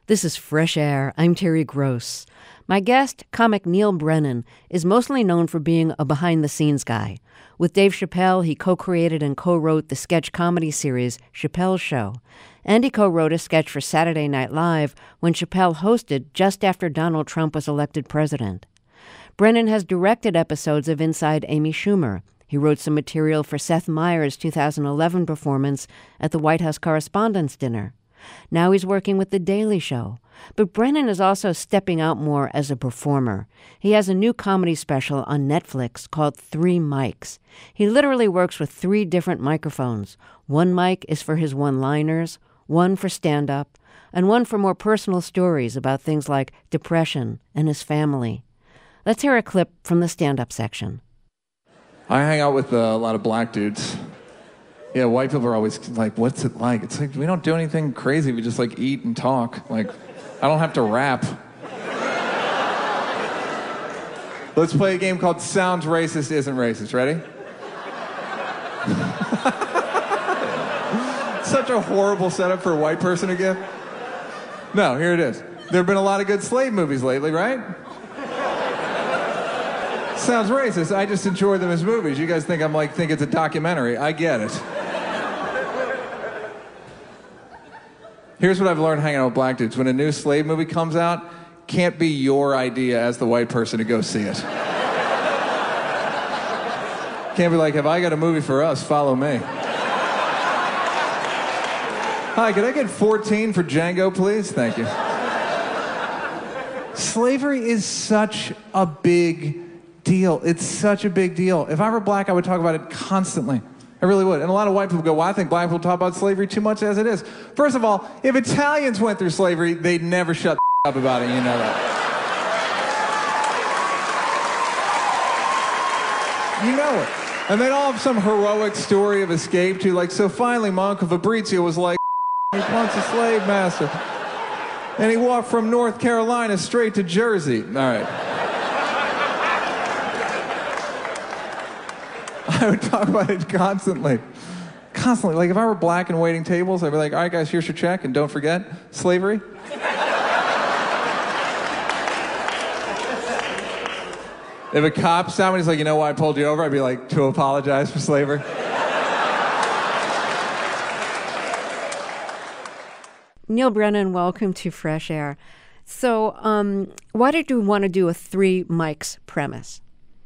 This is Fresh Air. I'm Terry Gross. My guest, comic Neal Brennan, is mostly known for being a behind-the-scenes guy. With Dave Chappelle, he co-created and co-wrote the sketch comedy series Chappelle's Show. And he co-wrote a sketch for Saturday Night Live when Chappelle hosted just after Donald Trump was elected president. Brennan has directed episodes of Inside Amy Schumer. He wrote some material for Seth Meyers' 2011 performance at the White House Correspondents' Dinner. Now he's working with The Daily Show. But Brennan is also stepping out more as a performer. He has a new comedy special on Netflix called 3 Mics. He literally works with 3 different microphones. One mic is for his one-liners, one for stand-up, and one for more personal stories about things like depression and his family. Let's hear a clip from the stand-up section. I hang out with a lot of black dudes. Yeah, white people are always like, what's it like? It's like, we don't do anything crazy. We just like eat and talk. Like, I don't have to rap. Let's play a game called Sounds Racist, Isn't Racist. Ready? Such a horrible setup for a white person to give. No, here it is. There have been a lot of good slave movies lately, right? Sounds racist. I just enjoy them as movies. You guys think think it's a documentary. I get it. Here's what I've learned hanging out with black dudes. When a new slave movie comes out, can't be your idea as the white person to go see it. Can't be like, if I got a movie for us, follow me. Hi, could I get 14 for Django, please? Thank you. Slavery is such a big deal. It's such a big deal. If I were black, I would talk about it constantly. I really would. And a lot of white people go, well, I think black people talk about slavery too much as it is. First of all, if Italians went through slavery, they'd never shut the up about it. You know that. You know it. And they'd all have some heroic story of escape too. Like, so finally, my Uncle Fabrizio was like, he's once a slave master. And he walked from North Carolina straight to Jersey. All right. I would talk about it constantly. Constantly. Like, if I were black and waiting tables, I'd be like, all right, guys, here's your check, and don't forget, slavery. If a cop stopped me, he's like, you know why I pulled you over? I'd be like, to apologize for slavery. Neal Brennan, welcome to Fresh Air. So, why did you want to do a 3 mics premise?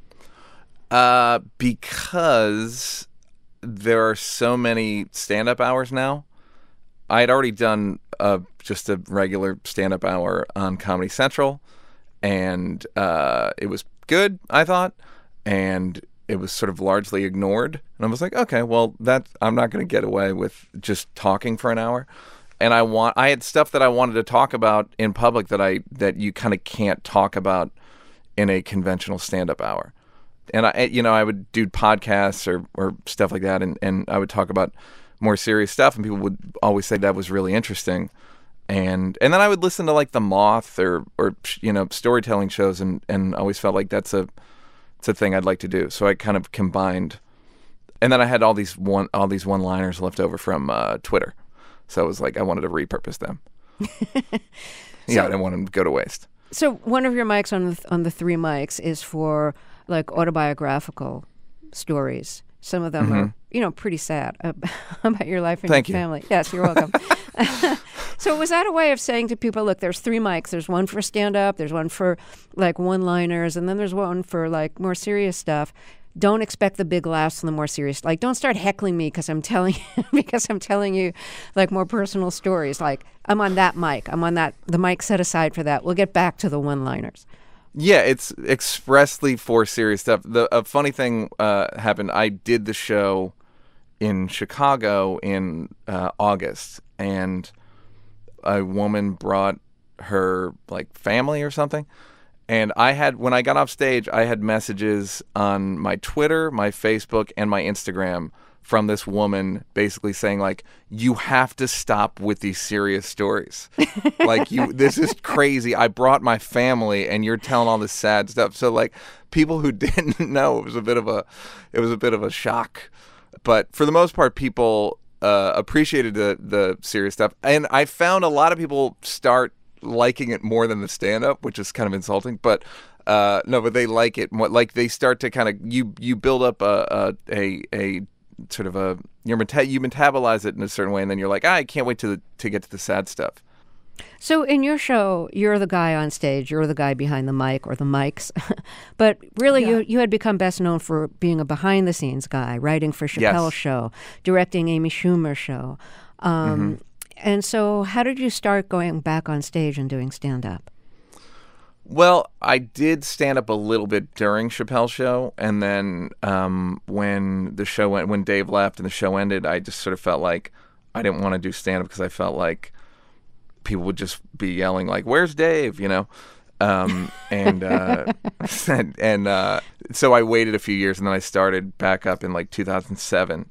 Because there are so many stand-up hours now. I had already done just a regular stand-up hour on Comedy Central, and it was good, I thought, and it was sort of largely ignored. And I was like, okay, well, I'm not going to get away with just talking for an hour. And I had stuff that I wanted to talk about in public that you kind of can't talk about in a conventional stand-up hour. And I would do podcasts or stuff like that, and I would talk about more serious stuff, and people would always say that was really interesting. And then I would listen to like The Moth or storytelling shows, and always felt like it's a thing I'd like to do. So I kind of combined, and then I had all these one-liners left over from Twitter. So it was like I wanted to repurpose them. I didn't want them to go to waste. So one of your mics on the 3 mics is for like autobiographical stories. Some of them are, pretty sad about your life and Thank your you. family. Yes, you're welcome. So was that a way of saying to people, look, there's 3 mics. There's one for stand-up, there's one for like one-liners, and then there's one for like more serious stuff. Don't expect the big laughs and the more serious. Like, don't start heckling me because I'm telling you like more personal stories. Like, I'm on that mic. I'm on the mic set aside for that. We'll get back to the one-liners. Yeah, it's expressly for serious stuff. A funny thing happened. I did the show in Chicago in August, and a woman brought her like family or something. And when I got off stage, I had messages on my Twitter, my Facebook, and my Instagram from this woman basically saying, like, you have to stop with these serious stories. Like, this is crazy. I brought my family and you're telling all this sad stuff. So, like, people who didn't know, it was a bit of a shock. But for the most part, people appreciated the serious stuff. And I found a lot of people start liking it more than the stand-up, which is kind of insulting. But no, but they like it more. Like they start to kind of you build up a sort of you metabolize it in a certain way, and then you're like, I can't wait to get to the sad stuff. So in your show, you're the guy on stage, you're the guy behind the mic or the mics, but really you had become best known for being a behind-the-scenes guy, writing for Chappelle's show, directing Amy Schumer's show. And so how did you start going back on stage and doing stand-up? Well, I did stand up a little bit during Chappelle's show, and then when Dave left and the show ended, I just sort of felt like I didn't want to do stand-up because I felt like people would just be yelling like, "Where's Dave?" You know, and so I waited a few years, and then I started back up in like 2007.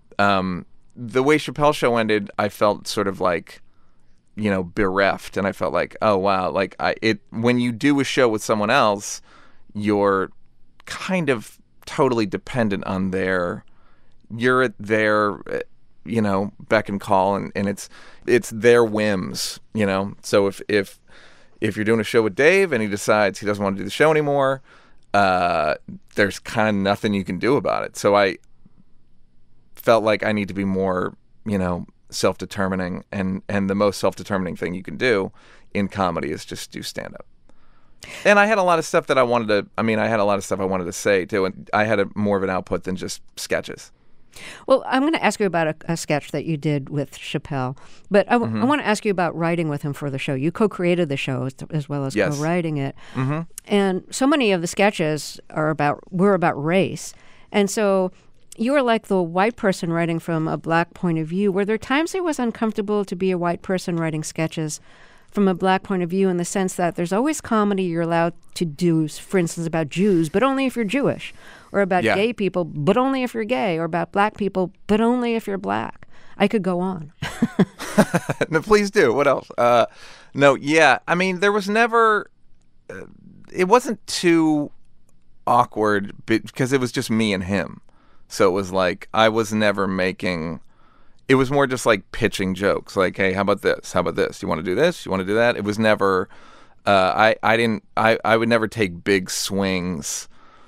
The way Chappelle's show ended, I felt sort of like, bereft, and I felt like, oh wow, like when you do a show with someone else, you're kind of totally dependent on you're at their beck and call, and it's their whims, So if you're doing a show with Dave and he decides he doesn't want to do the show anymore, there's kind of nothing you can do about it. So I felt like I need to be more, self-determining, and the most self-determining thing you can do in comedy is just do stand-up. And I had a lot of stuff that I wanted to say too, and I had more of an output than just sketches. Well, I'm going to ask you about a sketch that you did with Chappelle, but I want to ask you about writing with him for the show. You co-created the show as well as co-writing it. And so many of the sketches were about race. And so you were like the white person writing from a black point of view. Were there times it was uncomfortable to be a white person writing sketches from a black point of view, in the sense that there's always comedy you're allowed to do, for instance, about Jews, but only if you're Jewish, or about gay people, but only if you're gay, or about black people, but only if you're black? I could go on. No, please do. What else? No, yeah. I mean, there was never, it wasn't too awkward because it was just me and him. So it was like, I was never making... It was more just like pitching jokes, like, "Hey, how about this? How about this? You want to do this? You want to do that?" It was never. I would never take big swings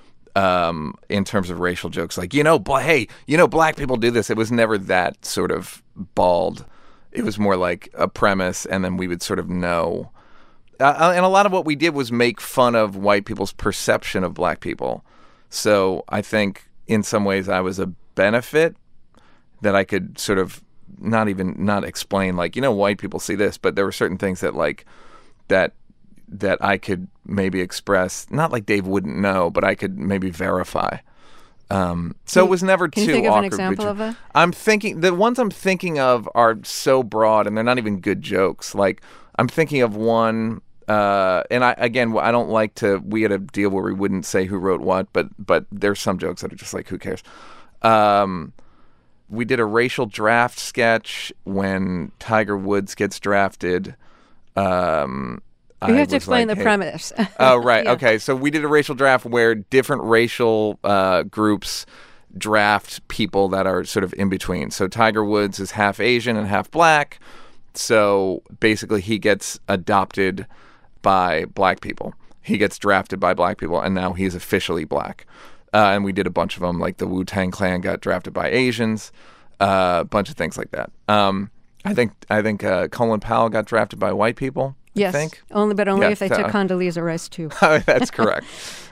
in terms of racial jokes, like, black people do this. It was never that sort of bald. It was more like a premise, and then we would sort of know. And a lot of what we did was make fun of white people's perception of black people. So I think in some ways I was a benefit, that I could sort of not explain, like, white people see this, but there were certain things that like that I could maybe express, not like Dave wouldn't know, but I could maybe verify. So it was never too awkward. Can you think of an example of that? I'm thinking, the ones I'm thinking of are so broad, and they're not even good jokes. Like, I'm thinking of one, and I don't like to, we had a deal where we wouldn't say who wrote what, but there's some jokes that are just like, who cares? We did a racial draft sketch when Tiger Woods gets drafted. You have to explain the premise. Oh, right. Yeah. Okay. So we did a racial draft where different racial groups draft people that are sort of in between. So Tiger Woods is half Asian and half black. So basically he gets adopted by black people. He gets drafted by black people, and now he's officially black. And we did a bunch of them, like the Wu-Tang Clan got drafted by Asians, a bunch of things like that. I think Colin Powell got drafted by white people. Yes, I think. only if they took Condoleezza Rice too. That's correct.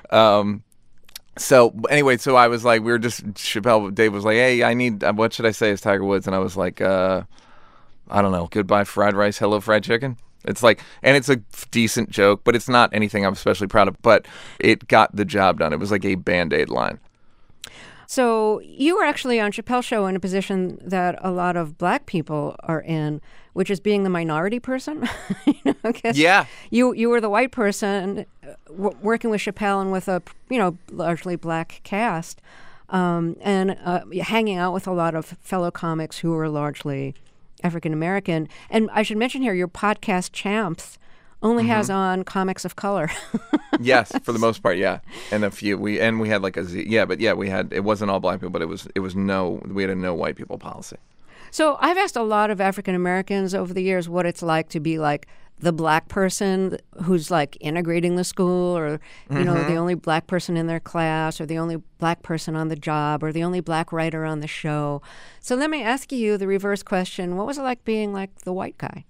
So anyway, so I was like, Dave was like, "Hey, I need, what should I say as Tiger Woods?" And I was like, I don't know, "Goodbye fried rice, hello fried chicken." It's like, and it's a decent joke, but it's not anything I'm especially proud of. But it got the job done. It was like a Band-Aid line. So you were actually on Chappelle's show in a position that a lot of black people are in, which is being the minority person. Yeah. You were the white person working with Chappelle and with a largely black cast, and hanging out with a lot of fellow comics who were largely African American. And I should mention here, your podcast, Champs, only has on comics of color. Yes, for the most part, yeah. And a few we had like it wasn't all black people, but we had a no white people policy. So I've asked a lot of African Americans over the years what it's like to be like the black person who's like integrating the school, or you know, the only black person in their class, or the only black person on the job, or the only black writer on the show. So let me ask you the reverse question: what was it like being like the white guy?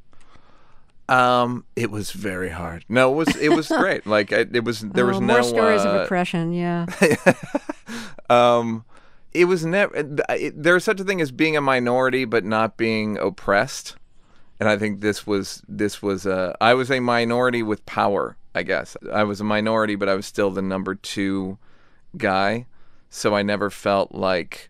It was very hard. No, it was great. Like there was no more stories of oppression. Yeah. It was never. There's such a thing as being a minority but not being oppressed, and I think this was. I was a minority with power. I guess I was a minority, but I was still the number 2 guy, so I never felt like.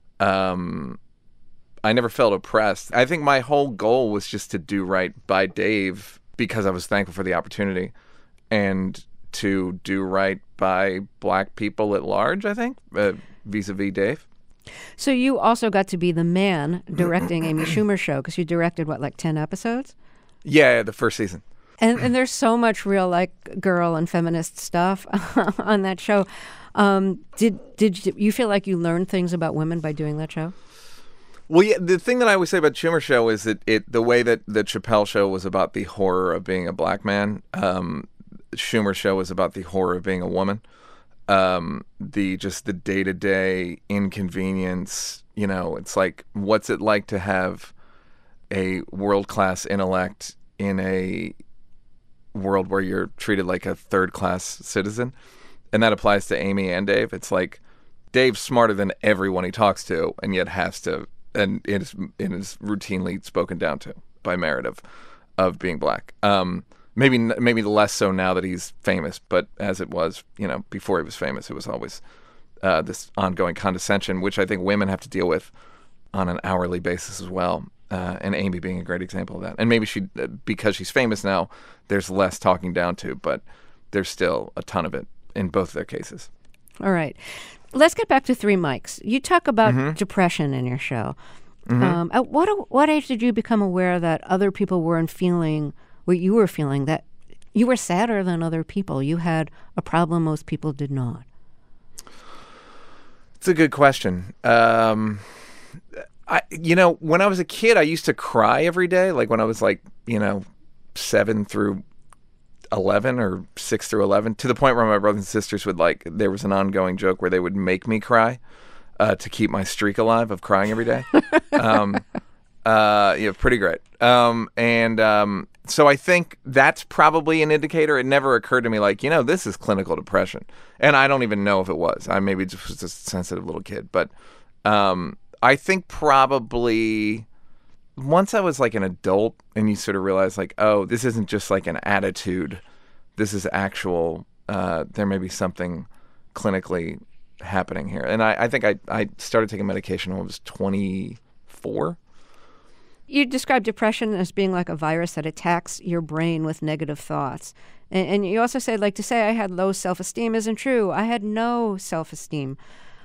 I never felt oppressed. I think my whole goal was just to do right by Dave because I was thankful for the opportunity, and to do right by black people at large, I think, vis-a-vis Dave. So you also got to be the man directing Amy Schumer's show, because you directed, what, like 10 episodes? Yeah, the first season. And there's so much real, like, girl and feminist stuff on that show. Did you feel like you learned things about women by doing that show? Well, yeah, the thing that I always say about Schumer Show is that the way that the Chappelle Show was about the horror of being a black man, Schumer Show was about the horror of being a woman. The day-to-day inconvenience, you know, it's like, what's it like to have a world-class intellect in a world where you're treated like a third-class citizen? And that applies to Amy and Dave. It's like, Dave's smarter than everyone he talks to, and yet has to, and it is routinely spoken down to by merit of being black. Maybe less so now that he's famous, but as it was, you know, before he was famous, it was always this ongoing condescension, which I think women have to deal with on an hourly basis as well. And Amy being a great example of that. And maybe because she's famous now, there's less talking down to, but there's still a ton of it in both their cases. All right. Let's get back to Three Mics. You talk about depression in your show. At what age did you become aware that other people weren't feeling what you were feeling, that you were sadder than other people? You had a problem most people did not. It's a good question. When I was a kid, I used to cry every day. Like when I was 7 through 11 or 6 through 11, to the point where my brothers and sisters would there was an ongoing joke where they would make me cry to keep my streak alive of crying every day. Pretty great. So I think that's probably an indicator. It never occurred to me this is clinical depression. And I don't even know if it was. I maybe just was a sensitive little kid. But I think probably once I was an adult and you sort of realize oh, this isn't just an attitude. This is actual, there may be something clinically happening here. And I think I started taking medication when I was 24. You describe depression as being like a virus that attacks your brain with negative thoughts. And you also said, to say I had low self-esteem isn't true. I had no self-esteem.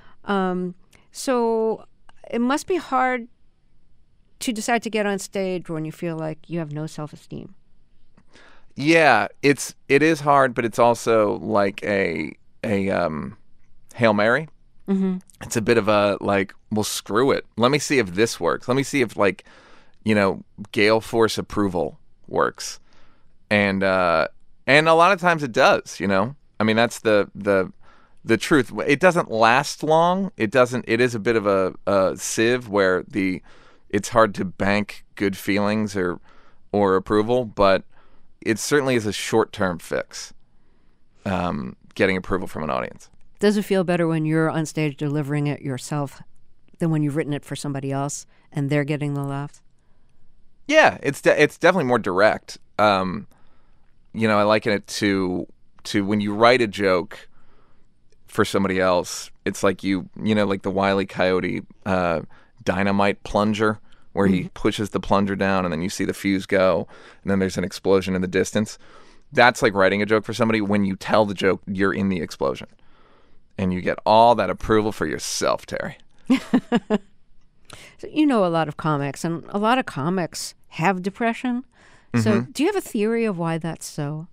So it must be hard to decide to get on stage when you feel like you have no self-esteem. Yeah, it is hard, but it's also like a Hail Mary. Mm-hmm. It's a bit of a well, screw it. Let me see if this works. Let me see if gale force approval works. And a lot of times it does, I mean, that's the truth. It doesn't last long. It is a bit of a sieve where it's hard to bank good feelings or approval, but it certainly is a short-term fix, getting approval from an audience. Does it feel better when you're on stage delivering it yourself than when you've written it for somebody else and they're getting the laughs? Yeah, it's definitely more direct. I liken it to when you write a joke for somebody else. It's like like the Wile E. Coyote dynamite plunger, where he pushes the plunger down and then you see the fuse go and then there's an explosion in the distance. That's like writing a joke for somebody. When you tell the joke, you're in the explosion and you get all that approval for yourself, Terry. So you know a lot of comics, and a lot of comics have depression. So do you have a theory of why that's so?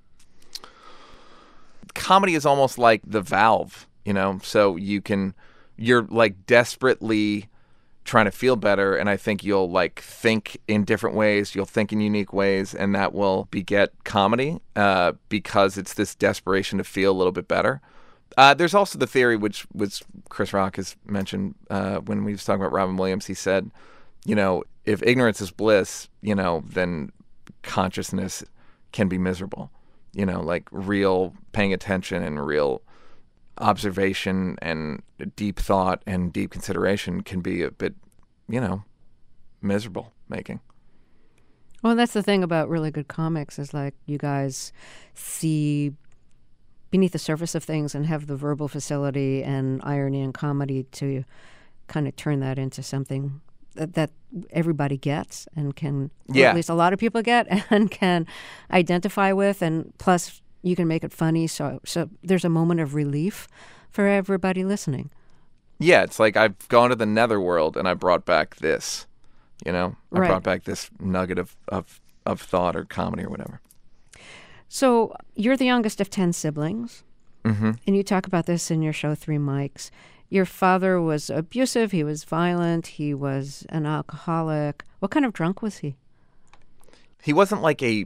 Comedy is almost like the valve, so you're desperately trying to feel better, and I think you'll like think in different ways, you'll think in unique ways, and that will beget comedy because it's this desperation to feel a little bit better. There's also the theory, which Chris Rock has mentioned when we was talking about Robin Williams. He said, if ignorance is bliss, then consciousness can be miserable. Like real paying attention and real observation and deep thought and deep consideration can be a bit, miserable making. Well, that's the thing about really good comics is like you guys see beneath the surface of things and have the verbal facility and irony and comedy to kind of turn that into something that everybody gets and can, or at least a lot of people get and can identify with, and plus you can make it funny, so there's a moment of relief for everybody listening. Yeah, it's like I've gone to the netherworld and I brought back this, I brought back this nugget of thought or comedy or whatever. So you're the youngest of 10 siblings, mm-hmm. and you talk about this in your show, Three Mics. Your father was abusive, he was violent, he was an alcoholic. What kind of drunk was he? He wasn't like a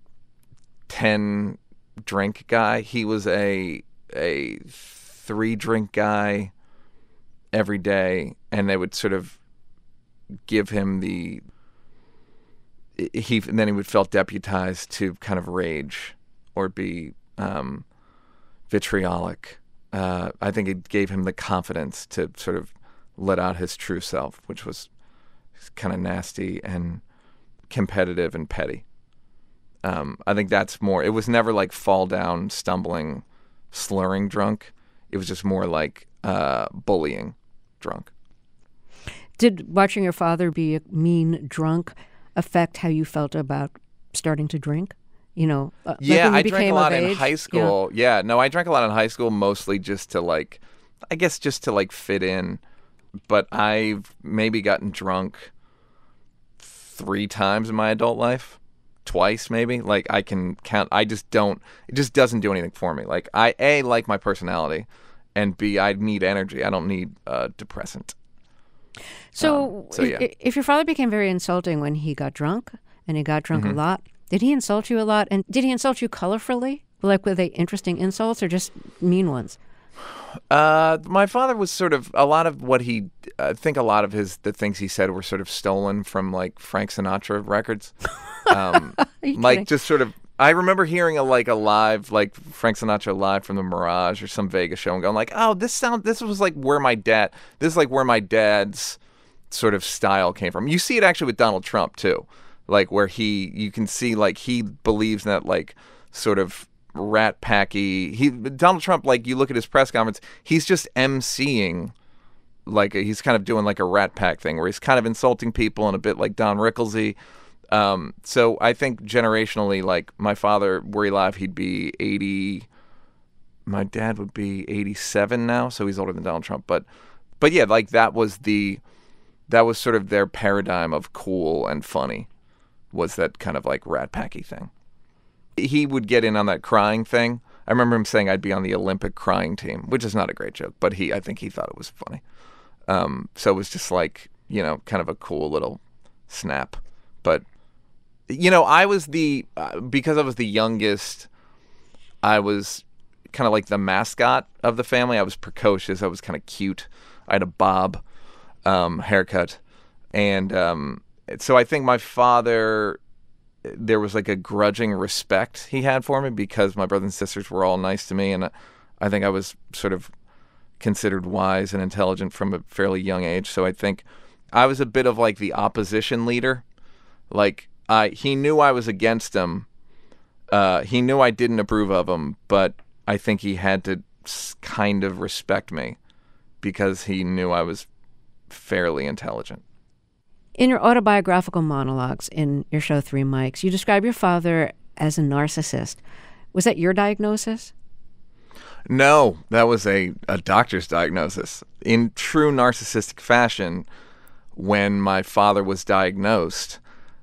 10 drink guy. He was a 3 drink guy every day, and they would sort of give him and then he would feel deputized to kind of rage or be vitriolic. I think it gave him the confidence to sort of let out his true self, which was kind of nasty and competitive and petty. I think that's more. It was never like fall down, stumbling, slurring drunk. It was just more like bullying drunk. Did watching your father be a mean drunk affect how you felt about starting to drink? I drank a lot in high school. I drank a lot in high school, mostly just to fit in. But I've maybe gotten drunk 3 times in my adult life, twice maybe. Like I can count. It just doesn't do anything for me. Like I like my personality, and B, I need energy. I don't need depressant. So if your father became very insulting when he got drunk, and he got drunk mm-hmm. a lot, did he insult you a lot? And did he insult you colorfully? Like, were they interesting insults or just mean ones? My father was sort of, a lot of the things he said were sort of stolen from like Frank Sinatra records. Like just sort of, I remember hearing a live, like Frank Sinatra live from the Mirage or some Vegas show and going like, oh, this was like where my dad's sort of style came from. You see it actually with Donald Trump too. Like where you can see like he believes in that like sort of rat packy. Donald Trump, like you look at his press conference, he's just emceeing, like he's kind of doing like a rat pack thing where he's kind of insulting people and a bit like Don Rickles-y. So I think generationally, like my father, were he alive, he'd be 80. My dad would be 87 now, so he's older than Donald Trump. But yeah, like that was sort of their paradigm of cool and funny, was that kind of like rat packy thing. He would get in on that crying thing. I remember him saying I'd be on the Olympic crying team, which is not a great joke, but I think he thought it was funny. So it was just like, kind of a cool little snap. But, I was because I was the youngest, I was kind of like the mascot of the family. I was precocious. I was kind of cute. I had a bob haircut. And so I think my father, there was like a grudging respect he had for me because my brothers and sisters were all nice to me. And I think I was sort of considered wise and intelligent from a fairly young age. So I think I was a bit of like the opposition leader. Like he knew I was against him. He knew I didn't approve of him, but I think he had to kind of respect me because he knew I was fairly intelligent. In your autobiographical monologues in your show, Three Mics, you describe your father as a narcissist. Was that your diagnosis? No, that was a doctor's diagnosis. In true narcissistic fashion, when my father was diagnosed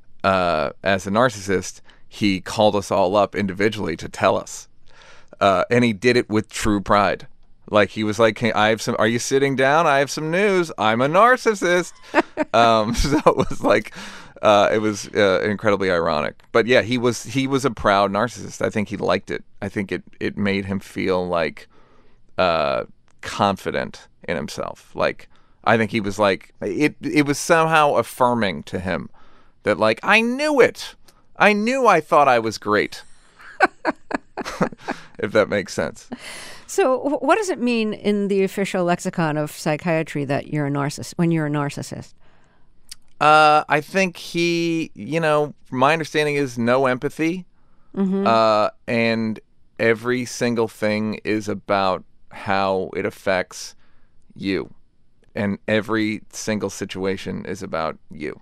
as a narcissist, he called us all up individually to tell us. And he did it with true pride. Like he was like, hey, I have some. Are you sitting down? I have some news. I'm a narcissist. So it was like, it was incredibly ironic. But yeah, he was a proud narcissist. I think he liked it. I think it made him feel like confident in himself. Like I think he was like it was somehow affirming to him that like I knew it. I knew I thought I was great. If that makes sense. So what does it mean in the official lexicon of psychiatry that you're a narcissist, when you're a narcissist? I think he, my understanding is no empathy. And every single thing is about how it affects you. And every single situation is about you.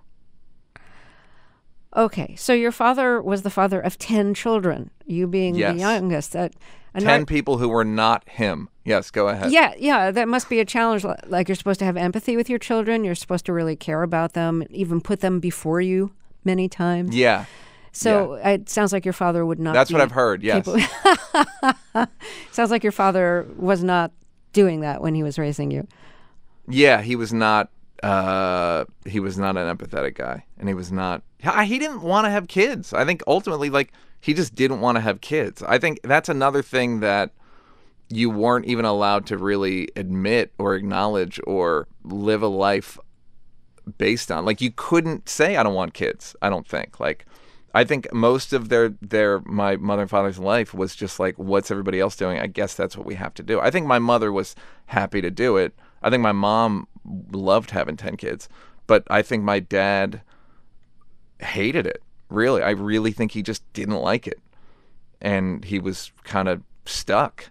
Okay, so your father was the father of 10 children, you being the youngest. 10 people who were not him. Yes, go ahead. Yeah, that must be a challenge. Like, you're supposed to have empathy with your children. You're supposed to really care about them, even put them before you many times. Yeah. So it sounds like your father would not That's what I've heard, yes. Sounds like your father was not doing that when he was raising you. Yeah, he was not an empathetic guy. And he didn't want to have kids. I think ultimately, like, he just didn't want to have kids. I think that's another thing that you weren't even allowed to really admit or acknowledge or live a life based on. Like, you couldn't say, I don't want kids, I don't think. Like, I think most of my mother and father's life was just like, what's everybody else doing? I guess that's what we have to do. I think my mother was happy to do it. I think my mom loved having 10 kids. But I think my dad hated it. Really, I really think he just didn't like it, and he was kind of stuck,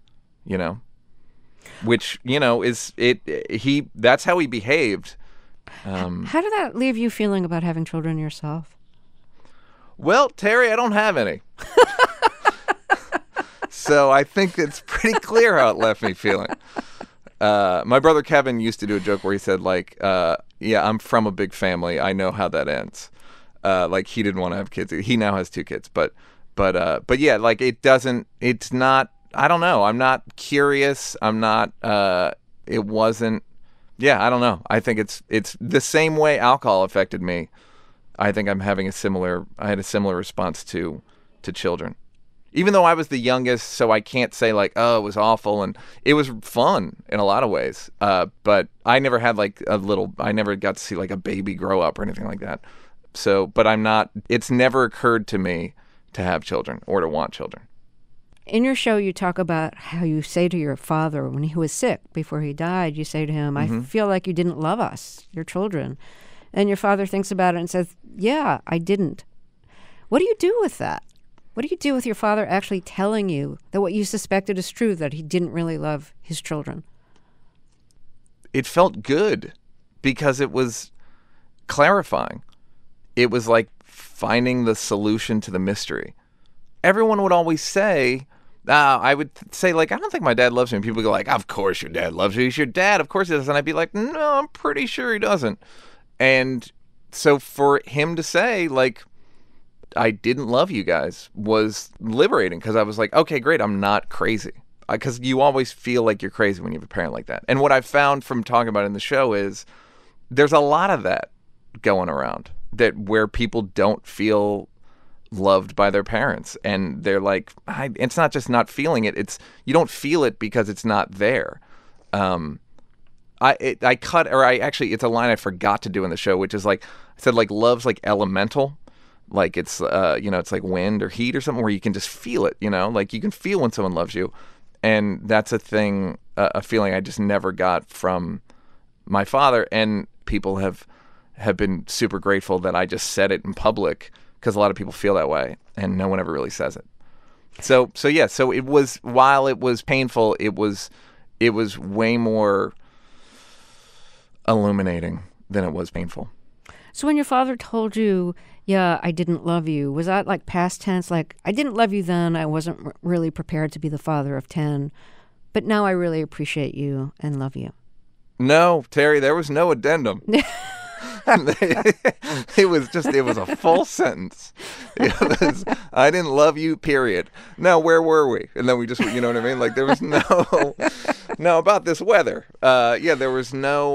which is it. That's how he behaved. How did that leave you feeling about having children yourself? Well, Terry, I don't have any, so I think it's pretty clear how it left me feeling. My brother Kevin used to do a joke where he said, like, "Yeah, I'm from a big family. I know how that ends." Like he didn't want to have kids. He now has 2 kids, but yeah, like it's not, I don't know. I'm not curious. I'm not, it wasn't, yeah, I don't know. I think it's the same way alcohol affected me. I think I had a similar response to children, even though I was the youngest. So I can't say like, oh, it was awful. And it was fun in a lot of ways. But I never had like I never got to see like a baby grow up or anything like that. So, but it's never occurred to me to have children or to want children. In your show, you talk about how you say to your father when he was sick, before he died, you say to him, I feel like you didn't love us, your children. And your father thinks about it and says, yeah, I didn't. What do you do with that? What do you do with your father actually telling you that what you suspected is true, that he didn't really love his children? It felt good because it was clarifying. It was like finding the solution to the mystery. Everyone would always say, I would say, like, I don't think my dad loves me. And people would go like, of course your dad loves you. He's your dad. Of course he does. And I'd be like, no, I'm pretty sure he doesn't. And so for him to say, like, I didn't love you guys was liberating, because I was like, okay, great, I'm not crazy. Because you always feel like you're crazy when you have a parent like that. And what I've found from talking about it in the show is there's a lot of that going around, that where people don't feel loved by their parents, and they're like, it's not just not feeling it, it's you don't feel it because it's not there. It's a line I forgot to do in the show, which is like, I said, like, love's like elemental, like it's it's like wind or heat or something where you can just feel it, like you can feel when someone loves you. And that's a thing, a feeling I just never got from my father. And people have been super grateful that I just said it in public, because a lot of people feel that way and no one ever really says it. So it was, while it was painful, it was way more illuminating than it was painful. So when your father told you, yeah, I didn't love you, was that like past tense? Like, I didn't love you then, I wasn't really prepared to be the father of 10, but now I really appreciate you and love you? No, Terry, there was no addendum. It was a full sentence. It was, I didn't love you, period. Now, where were we? And then we just, you know what I mean? Like, there was no, about this weather. There was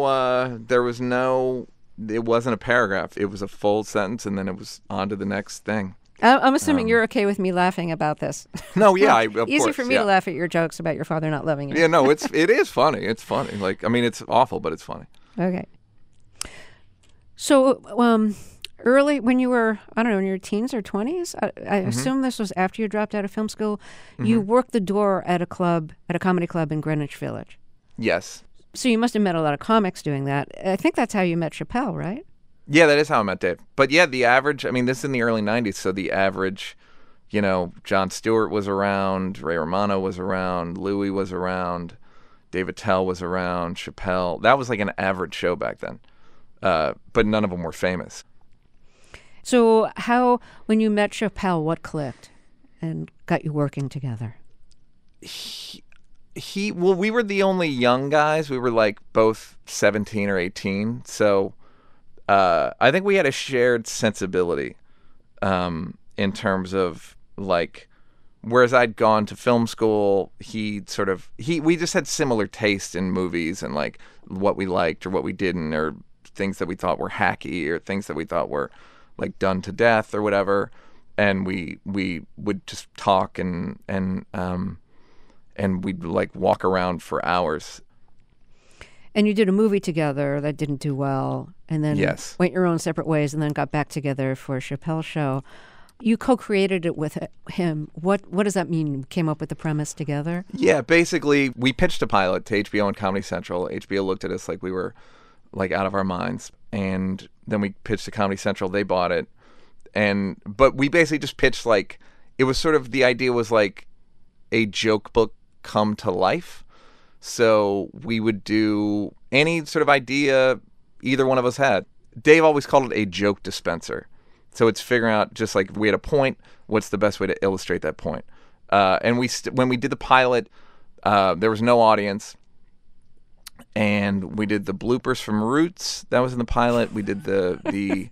no, it wasn't a paragraph. It was a full sentence, and then it was on to the next thing. I'm assuming you're okay with me laughing about this. No, yeah, of Easy course, for me to laugh at your jokes about your father not loving you. Yeah, no, it is funny. It's funny. Like, I mean, it's awful, but it's funny. Okay. So, early when you were, I don't know, in your teens or 20s, I assume this was after you dropped out of film school, you worked the door at a comedy club in Greenwich Village. Yes. So you must have met a lot of comics doing that. I think that's how you met Chappelle, right? Yeah, that is how I met Dave. But yeah, the average, I mean, this is in the early 90s, so the average, you know, Jon Stewart was around, Ray Romano was around, Louis was around, Dave Attell was around, Chappelle. That was like an average show back then. But none of them were famous. So when you met Chappelle, what clicked and got you working together? Well, we were the only young guys. We were like both 17 or 18. So I think we had a shared sensibility in terms of like, whereas I'd gone to film school, we just had similar taste in movies and like what we liked or what we didn't, or things that we thought were hacky or things that we thought were like done to death or whatever. And we would just talk and we'd like walk around for hours. And you did a movie together that didn't do well, and then went your own separate ways, and then got back together for a Chappelle show. You co-created it with him. What does that mean? You came up with the premise together? Yeah, basically, we pitched a pilot to HBO and Comedy Central. HBO looked at us like we were like out of our minds, and then we pitched to Comedy Central. They bought it, but we basically just pitched like, it was sort of, the idea was like a joke book come to life. So we would do any sort of idea either one of us had. Dave always called it a joke dispenser. So it's figuring out, just like, we had a point, what's the best way to illustrate that point? And when we did the pilot, there was no audience. And we did the bloopers from Roots. That was in the pilot. We did the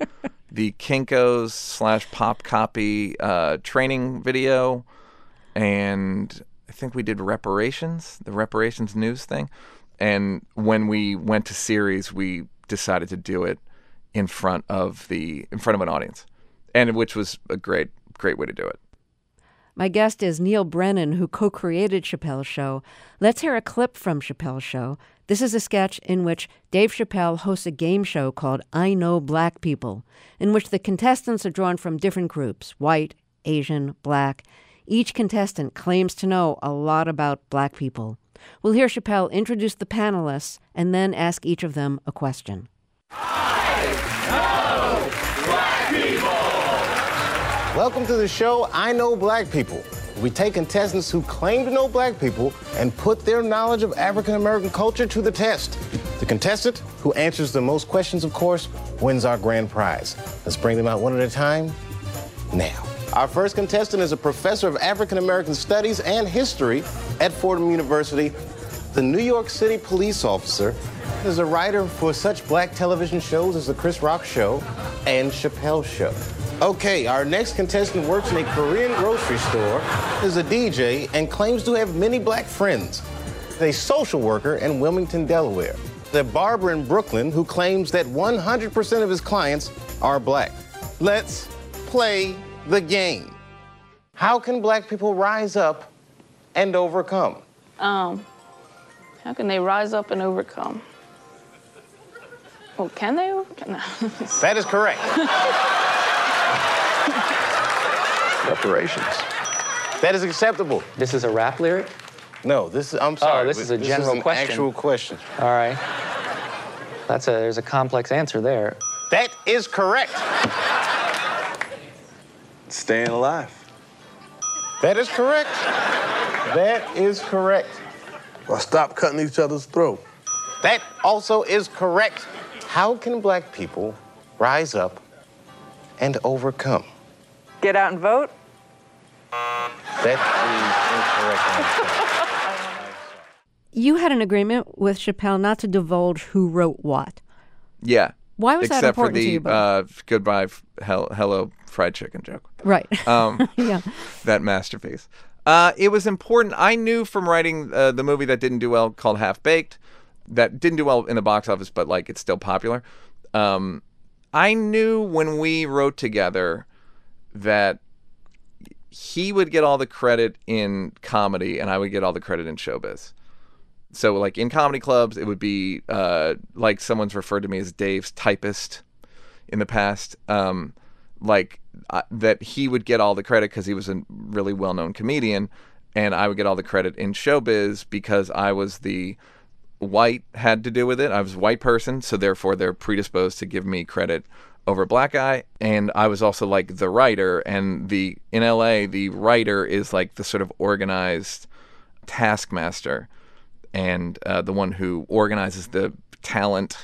Kinko's / Pop Copy training video. And I think we did Reparations, the Reparations news thing. And when we went to series, we decided to do it in front of an audience, and which was a great way to do it. My guest is Neal Brennan, who co-created Chappelle's Show. Let's hear a clip from Chappelle's Show. This is a sketch in which Dave Chappelle hosts a game show called I Know Black People, in which the contestants are drawn from different groups: white, Asian, black. Each contestant claims to know a lot about black people. We'll hear Chappelle introduce the panelists and then ask each of them a question. I know black people! Welcome to the show, I Know Black People. We take contestants who claim to know black people and put their knowledge of African American culture to the test. The contestant who answers the most questions, of course, wins our grand prize. Let's bring them out one at a time now. Our first contestant is a professor of African American Studies and History at Fordham University, the New York City police officer, is a writer for such black television shows as The Chris Rock Show and Chappelle's Show. Okay, our next contestant works in a Korean grocery store, is a DJ, and claims to have many black friends. A social worker in Wilmington, Delaware. A barber in Brooklyn who claims that 100% of his clients are black. Let's play the game. How can black people rise up and overcome? How can they rise up and overcome? Well, can they overcome? No. That is correct. Reparations. That is acceptable. This is a rap lyric? No, I'm sorry. Oh, this is a general question. This is an actual question. All right. There's a complex answer there. That is correct. Staying alive. That is correct. That is correct. Well, stop cutting each other's throat. That also is correct. How can black people rise up and overcome? Get out and vote? That is incorrect. You had an agreement with Chappelle not to divulge who wrote what. Yeah. Why was that except for important to you the both? goodbye, hello, fried chicken joke. Right. Yeah. That masterpiece. It was important. I knew from writing the movie that didn't do well called Half Baked, that didn't do well in the box office, but like it's still popular. I knew when we wrote together that he would get all the credit in comedy and I would get all the credit in showbiz. So like in comedy clubs, it would be like someone's referred to me as Dave's typist in the past. That he would get all the credit because he was a really well-known comedian, and I would get all the credit in showbiz because I was the white had to do with it. I was a white person, so therefore they're predisposed to give me credit over a black guy. And I was also like the writer, and in LA, the writer is like the sort of organized taskmaster and the one who organizes the talent's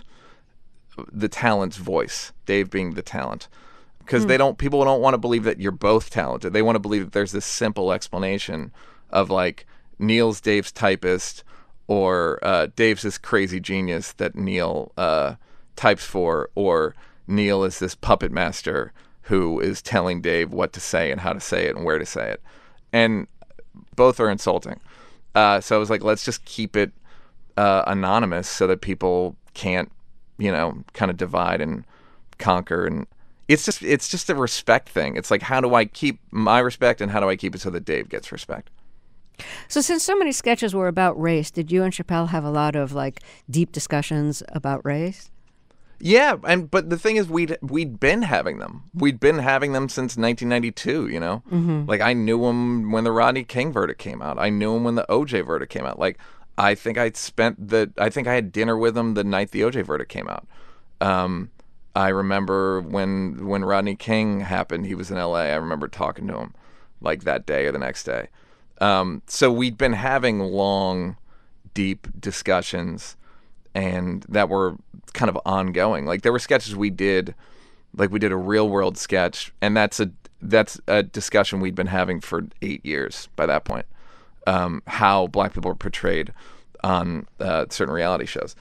voice, Dave being the talent. Because people don't want to believe that you're both talented. They want to believe that there's this simple explanation of like Neil's Dave's typist, or Dave's this crazy genius that Neil types for, or Neil is this puppet master who is telling Dave what to say and how to say it and where to say it. And both are insulting. So I was like, let's just keep it anonymous so that people can't, kind of divide and conquer. And it's just a respect thing. It's like, how do I keep my respect and how do I keep it so that Dave gets respect? So since so many sketches were about race, did you and Chappelle have a lot of like deep discussions about race? Yeah, but the thing is, we'd been having them. We'd been having them since 1992. Mm-hmm. Like I knew him when the Rodney King verdict came out. I knew him when the OJ verdict came out. Like I think I had dinner with him the night the OJ verdict came out. I remember when Rodney King happened, he was in LA. I remember talking to him like that day or the next day. So we'd been having long, deep discussions, and that were kind of ongoing. Like there were sketches we did, like we did a Real World sketch, and that's a discussion we'd been having for 8 years by that point. How black people are portrayed on certain reality shows.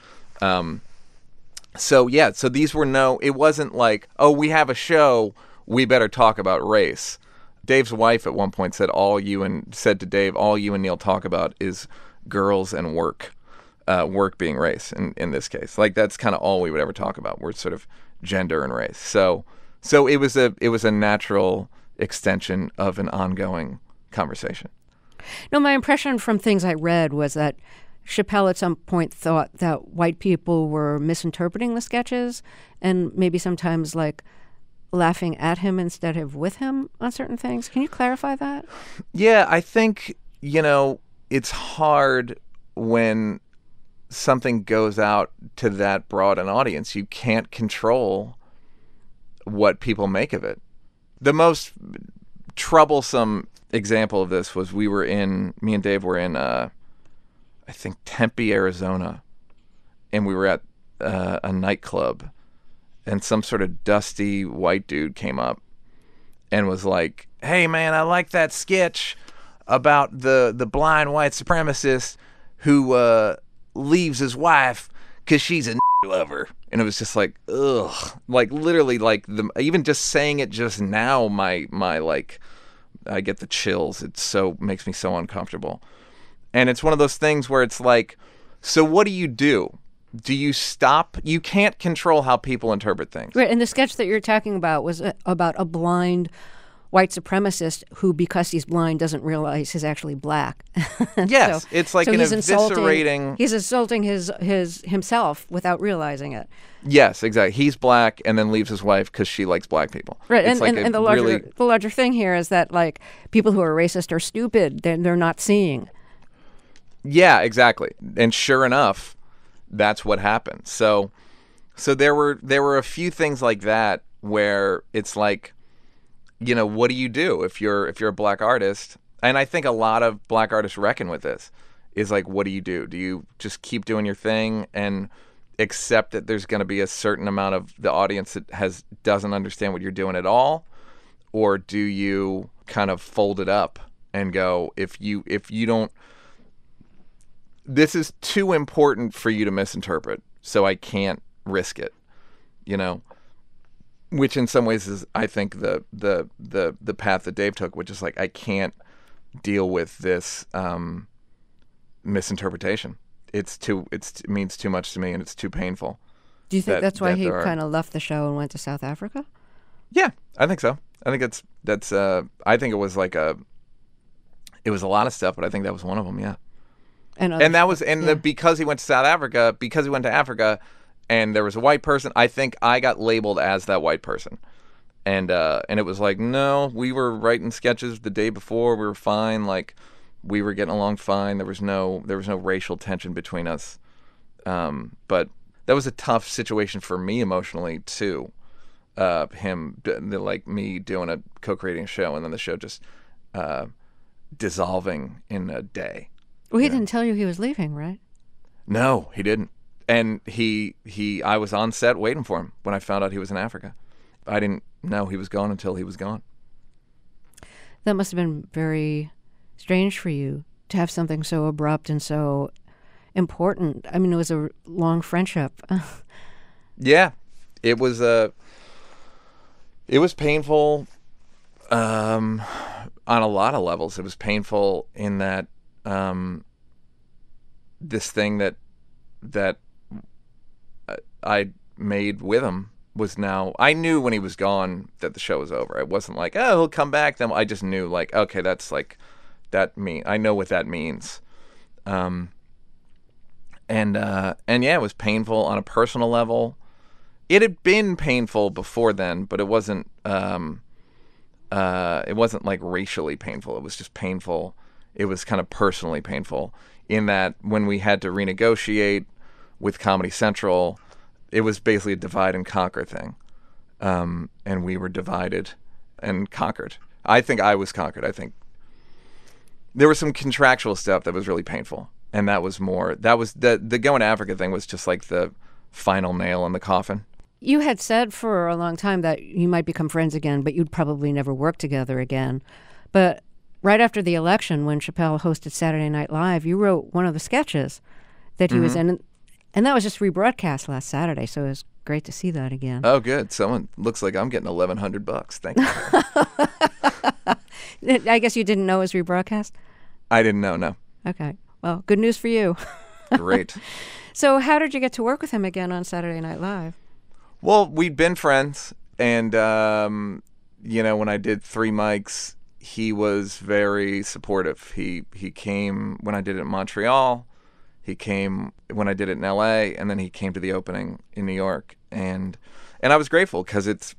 So these were it wasn't like, oh, we have a show, we better talk about race. Dave's wife at one point said to Dave, all you and Neil talk about is girls and work being race in this case. Like that's kind of all we would ever talk about. We're sort of gender and race. So it was a natural extension of an ongoing conversation. No, my impression from things I read was that Chappelle at some point thought that white people were misinterpreting the sketches and maybe sometimes like laughing at him instead of with him on certain things. Can you clarify that? Yeah, I think, it's hard when something goes out to that broad an audience. You can't control what people make of it. The most troublesome example of this was me and Dave were in I think Tempe, Arizona, and we were at a nightclub, and some sort of dusty white dude came up and was like, hey man, I like that sketch about the blind white supremacist who leaves his wife because she's a lover. And it was just like, ugh, like literally, like even just saying it just now, my like, I get the chills. It makes me so uncomfortable. And it's one of those things where it's like, so what do you do? Do you stop? You can't control how people interpret things. Right, and the sketch that you're talking about was about a blind white supremacist who, because he's blind, doesn't realize he's actually black. Yes, it's like an eviscerating. He's insulting himself without realizing it. Yes, exactly. He's black and then leaves his wife because she likes black people. Right, and the larger thing here is that like people who are racist are stupid. They're not seeing. Yeah, exactly. And sure enough, that's what happened. So there were a few things like that where it's like, what do you do if you're a black artist? And I think a lot of black artists reckon with this is like, what do you do? Do you just keep doing your thing and accept that there's going to be a certain amount of the audience that doesn't understand what you're doing at all? Or do you kind of fold it up and go, if you don't, this is too important for you to misinterpret, so I can't risk it. you know, which in some ways is, I think, the path that Dave took, which is like, I can't deal with this misinterpretation. It means too much to me, and it's too painful. Do you think that's why he kind of left the show and went to South Africa? Yeah, I think so. I think that's I think it was like it was a lot of stuff, but I think that was one of them. Yeah. And that was because he went to South Africa, because he went to Africa, and there was a white person. I think I got labeled as that white person, and it was like, no, we were writing sketches the day before. We were fine. Like, we were getting along fine. There was no racial tension between us. But that was a tough situation for me emotionally too. Like me doing a co-creating show, and then the show just dissolving in a day. Well, he didn't tell you he was leaving, right? No, he didn't. And I was on set waiting for him when I found out he was in Africa. I didn't know he was gone until he was gone. That must have been very strange for you to have something so abrupt and so important. I mean, it was a long friendship. Yeah, it was painful on a lot of levels. It was painful in that this thing that I made with him was now, I knew when he was gone that the show was over. It wasn't like, oh, he'll come back. Then I just knew, like, okay, that's like, I know what that means. And yeah, it was painful on a personal level. It had been painful before then, but it wasn't like racially painful. It was just painful. It was kind of personally painful in that when we had to renegotiate with Comedy Central, it was basically a divide and conquer thing. And we were divided and conquered. I think I was conquered. I think there was some contractual stuff that was really painful. And that was the going to Africa thing was just like the final nail in the coffin. You had said for a long time that you might become friends again, but you'd probably never work together again. But right after the election, when Chappelle hosted Saturday Night Live, you wrote one of the sketches that he was in. And that was just rebroadcast last Saturday, so it was great to see that again. Oh, good. Someone looks like I'm getting $1,100. Thank you. I guess you didn't know it was rebroadcast? I didn't know, no. Okay. Well, good news for you. Great. So how did you get to work with him again on Saturday Night Live? Well, we'd been friends, and, when I did 3 mics, he was very supportive. He came when I did it in Montreal. He came when I did it in L.A., and then he came to the opening in New York. And I was grateful because it's,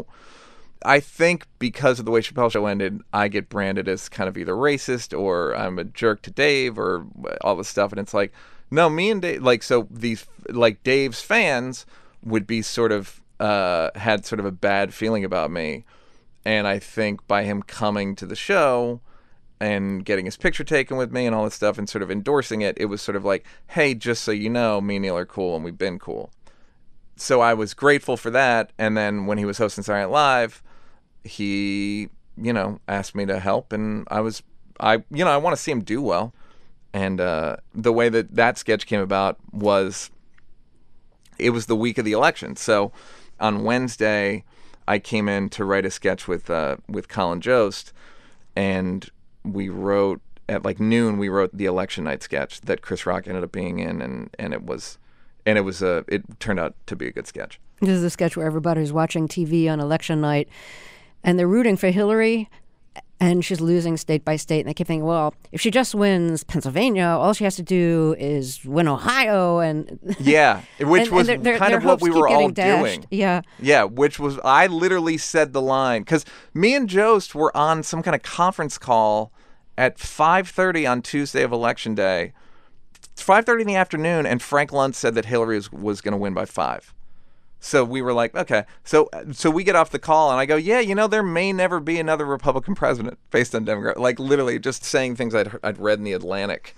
I think because of the way Chappelle's show ended, I get branded as kind of either racist or I'm a jerk to Dave or all this stuff. And it's like, no, me and Dave, like, so these, like, Dave's fans would be sort of, had sort of a bad feeling about me. And I think by him coming to the show and getting his picture taken with me and all this stuff and sort of endorsing it, it was sort of like, hey, just so you know, me and Neil are cool and we've been cool. So I was grateful for that. And then when he was hosting Saturday Night Live, he, asked me to help. And I want to see him do well. And the way that sketch came about was, it was the week of the election. So on Wednesday, I came in to write a sketch with Colin Jost, and we wrote at like noon. We wrote the election night sketch that Chris Rock ended up being in, and it turned out to be a good sketch. This is a sketch where everybody's watching TV on election night, and they're rooting for Hillary, and she's losing state by state, and they keep thinking, well, if she just wins Pennsylvania, all she has to do is win Ohio, and yeah, which was kind of what we were all doing. Yeah, which was, I literally said the line because me and Jost were on some kind of conference call at 5:30 on Tuesday of Election Day. It's 5:30 in the afternoon, and Frank Luntz said that Hillary was going to win by 5. So we were like, okay. So we get off the call, and I go, yeah, there may never be another Republican president based on Democrat. Like literally just saying things I'd read in the Atlantic,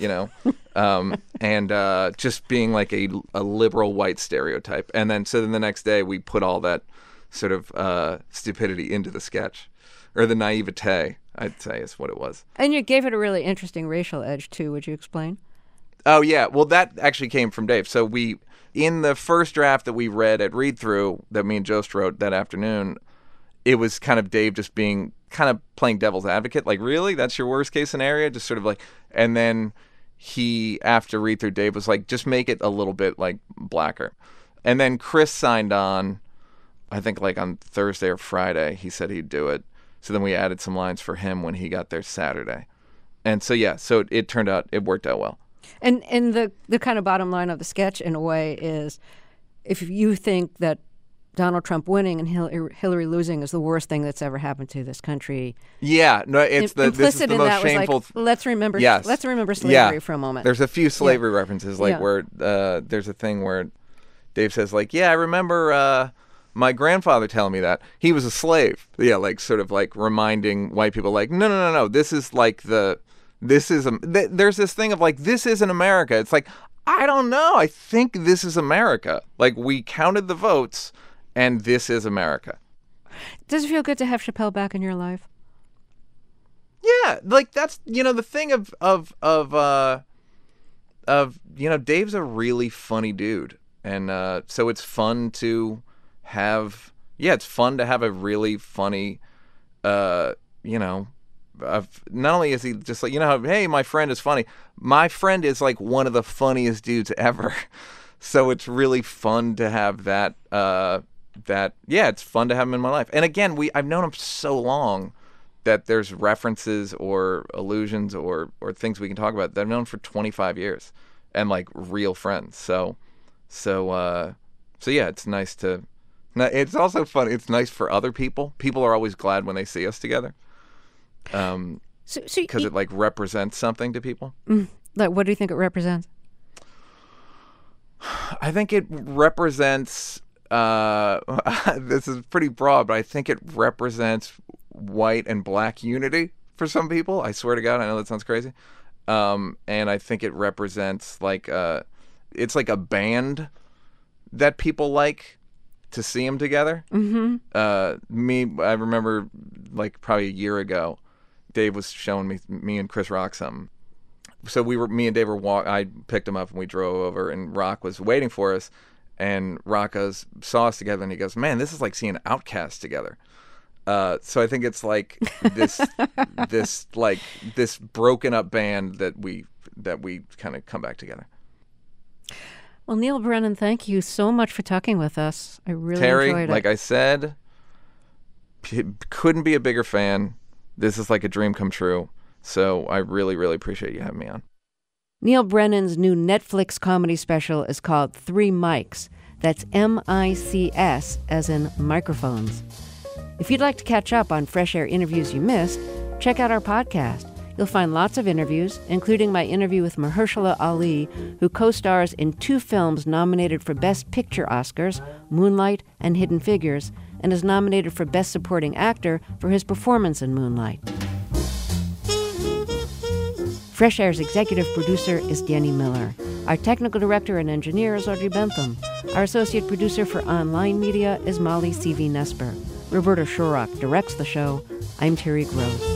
and just being like a liberal white stereotype. And then the next day we put all that sort of stupidity into the sketch, or the naivete, I'd say is what it was. And you gave it a really interesting racial edge too. Would you explain? Oh yeah, well that actually came from Dave. So in the first draft that we read at read through that me and Jost wrote that afternoon, it was kind of Dave just being kind of playing devil's advocate. Like, really? That's your worst case scenario? Just sort of like, and then he, after read through, Dave was like, just make it a little bit like blacker. And then Chris signed on, I think like on Thursday or Friday, he said he'd do it. So then we added some lines for him when he got there Saturday. And so, yeah, so it turned out, it worked out well. And the kind of bottom line of the sketch, in a way, is if you think that Donald Trump winning and Hillary losing is the worst thing that's ever happened to this country. Yeah, no, this is the most shameful. Was like, let's remember slavery for a moment. There's a few slavery references, like where there's a thing where Dave says, like, yeah, I remember my grandfather telling me that he was a slave. Yeah, like sort of like reminding white people, like, no. This is like there's this thing of like, this isn't America. It's like, I don't know. I think this is America. Like, we counted the votes, and this is America. Does it feel good to have Chappelle back in your life? Yeah, like that's, the thing of Dave's a really funny dude, and so it's fun to have. Yeah, it's fun to have a really funny, not only is he just like, hey, my friend is funny. My friend is like one of the funniest dudes ever. So it's really fun to have that. It's fun to have him in my life. And again, I've known him so long that there's references or allusions or things we can talk about that I've known for 25 years and like real friends. So yeah, it's nice to. It's also fun. It's nice for other people. People are always glad when they see us together. Because it like represents something to people. Like, what do you think it represents? I think it represents. This is pretty broad, but I think it represents white and black unity for some people. I swear to God, I know that sounds crazy. And I think it represents like it's like a band that people like to see them together. Mm-hmm. I remember like probably a year ago, Dave was showing me and Chris Rock something. So me and Dave were I picked him up and we drove over, and Rock was waiting for us. And Rock saw us together, and he goes, "Man, this is like seeing Outkast together." So I think it's like this broken up band that we kind of come back together. Well, Neal Brennan, thank you so much for talking with us. I really Terry, enjoyed it. Like I said, couldn't be a bigger fan. This is like a dream come true. So I really, really appreciate you having me on. Neal Brennan's new Netflix comedy special is called Three Mics. That's M-I-C-S, as in microphones. If you'd like to catch up on Fresh Air interviews you missed, check out our podcast. You'll find lots of interviews, including my interview with Mahershala Ali, who co-stars in 2 films nominated for Best Picture Oscars, Moonlight and Hidden Figures, and is nominated for Best Supporting Actor for his performance in Moonlight. Fresh Air's executive producer is Danny Miller. Our technical director and engineer is Audrey Bentham. Our associate producer for online media is Molly C.V. Nesper. Roberta Shorrock directs the show. I'm Terry Gross.